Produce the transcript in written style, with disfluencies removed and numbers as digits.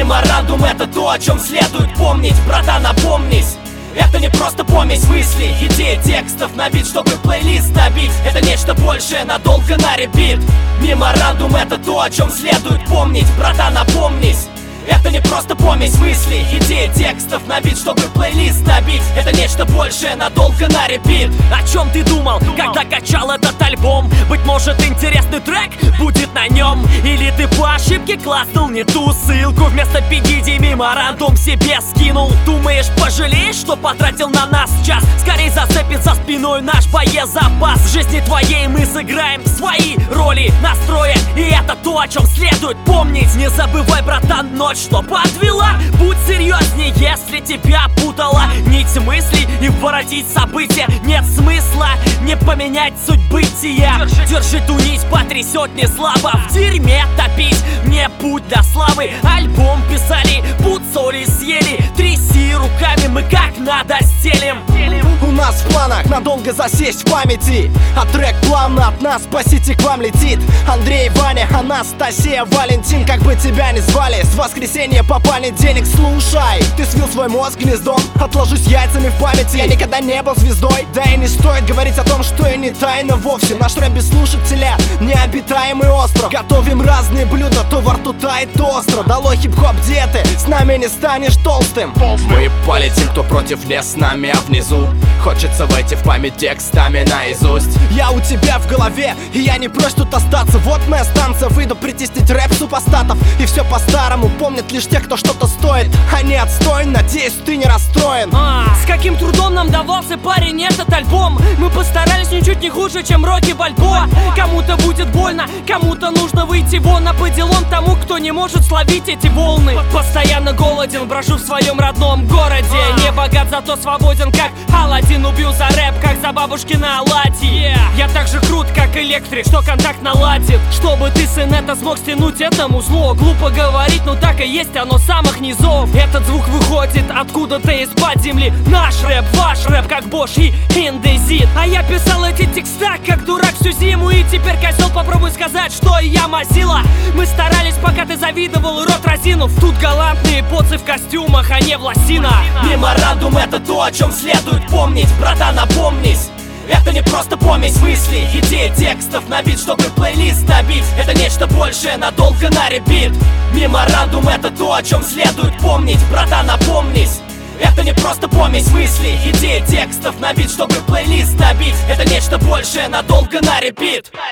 Меморандум — это то, о чем следует помнить. Братан, опомнись, это не просто помесь мыслей, идей, текстов на бит, чтобы плейлист набить. Это нечто большее, надолго на репит. Меморандум — это то, о чем следует помнить. Братан, опомнись, это не просто помесь мыслей, идей, текстов на бит, чтобы плейлист набить. Это нечто большее, надолго на репит. О чем ты думал, когда качал этот альбом? Быть может, интересный трек будет на нем? Или ты по ошибке кластал не ту ссылку? Вместо Пегиди меморандум себе скинул. Думаешь, пожалеешь, что потратил на нас час? Скорей зацепит за спиной наш боезапас. В жизни твоей мы сыграем свои роли, настроя, и это то, о чем следует помнить. Не забывай, братан, ночь, что подвела. Будь серьезней, если тебя путала нить мыслей, и воротить события нет смысла. Не поменять суть бытия. Держи ту нить, потрясет не слабо. В дерьме топить не путь до славы. Альбом писали, пуд соли съели. Тряси руками, мы как надо стелим. У нас в планах надолго засесть в памяти, а трек плавно от нас по сети к вам летит. Андрей, Ваня, Анастасия, Валентин, как бы тебя ни звали, с воскресенья по понедельник слушай. Ты свил свой мозг гнездом, отложусь яйцами в памяти. Я никогда не был звездой, да и не стоит говорить о том, что и не тайна вовсе. Наш рэп без слушателя, необитаемый остров. Готовим разные блюда, то во рту тает, то остро. Долой хип-хоп диеты, с нами не станешь толстым. Мы полетим, кто против лес с нами, а внизу хочется войти в память текстами наизусть. Я у тебя в голове, и я не прочь тут остаться. Вот моя станция, выйду притеснить рэп супостатов. И все по-старому, помнят лишь те, кто что-то стоит, а не отстой, надеюсь, ты не расстроен. С каким трудом нам давался, парень, этот альбом. Мы постарались ничуть не хуже, чем Рокки Бальбоа. Кому-то будет больно, кому-то нужно выйти вон, а по делам тому, кто не может словить эти волны. Постоянно голоден, брожу в своем родном городе. Не богат, зато свободен, как Аладдин. Убью за рэп, как за бабушкина оладьи. Я так же крут, как электрик, что контакт наладит. Чтобы ты, сын, это смог стянуть этому зло. Глупо говорить, но так и есть, оно с самых низов. Этот звук выходит откуда-то из-под земли. Наш рэп, ваш рэп, как Бош и Индезит. А я писал эти текста, как дурак всю зиму. И теперь, козел, попробуй сказать, что я мазила. Мы старались, пока ты завидовал, рот разинув. Тут галантные поцы в костюмах, а не в лосинах. Меморандум — это то, о чем следует помнить. Братан, опомнись, это не просто помесь мыслей, идей, текстов на бит, чтобы плейлист набить. Это нечто большее, надолго на репит. Меморандум — это то, о чем следует помнить. Братан, опомнись, это не просто помесь мыслей, идей, текстов на бит, чтобы плейлист набить. Это нечто большее, надолго на репит.